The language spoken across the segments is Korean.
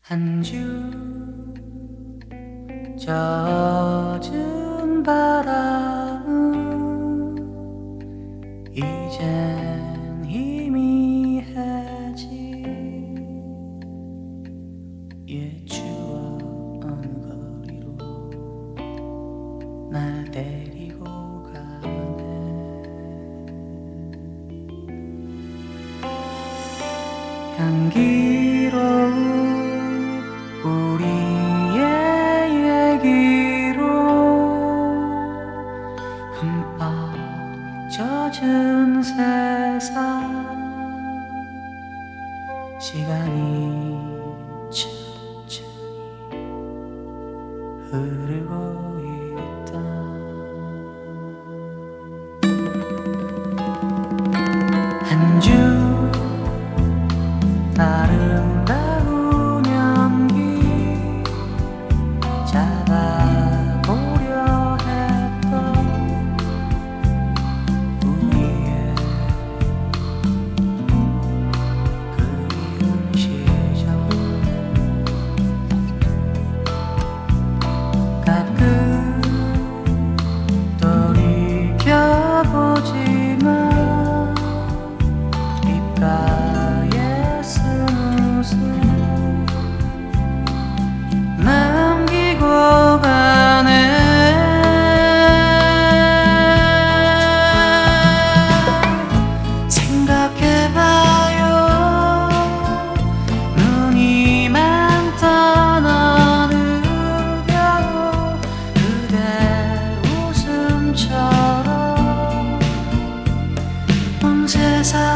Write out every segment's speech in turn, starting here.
한 주 젖은 바람은 이젠 희미해지 옛 추억 어느 거리로 날 데리고 가네. 향기로운 우리의 얘기로 흠뻑 젖은 세상, 시간이 천천히 흐르고 있다. 한 주 아름다운 연기 잡아보려 했던 우리의 그리운 시절, 가끔 돌이켜보지만 입가에 쓴 웃음 남기고 가네. 생각해봐요. 눈이 많던 어느 겨울, 그대 웃음처럼 온 세상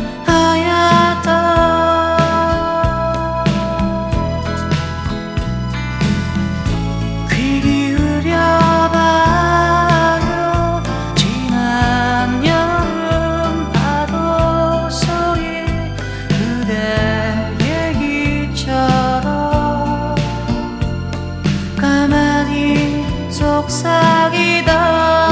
하얗다. 귀 기울여봐요. 지난 여름 파도 소리, 그대 얘기처럼 가만히 속삭이다.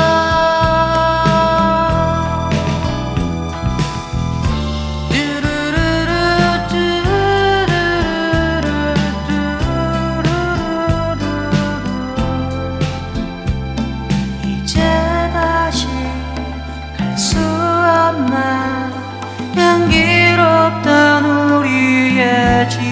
이제 다시 갈 수 없나, 향기롭던 우리의 집.